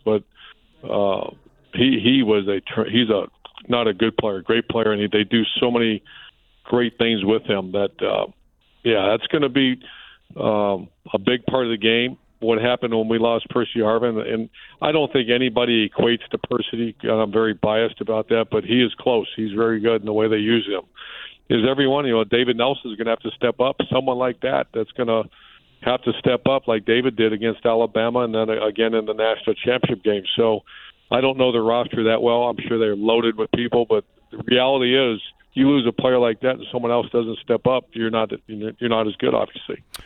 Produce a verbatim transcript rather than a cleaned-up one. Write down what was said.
but uh, he he was a he's a not a good player, great player, and he, they do so many great things with him that uh, yeah, that's going to be um, a big part of the game. What happened when we lost Percy Harvin, and I don't think anybody equates to Percy. I'm very biased about that, but he is close. He's very good in the way they use him. Is everyone, you know, David Nelson is going to have to step up. Someone like that that's going to have to step up like David did against Alabama and then again in the national championship game. So I don't know the roster that well. I'm sure they're loaded with people, but the reality is you lose a player like that and someone else doesn't step up, you're not you're not as good, obviously.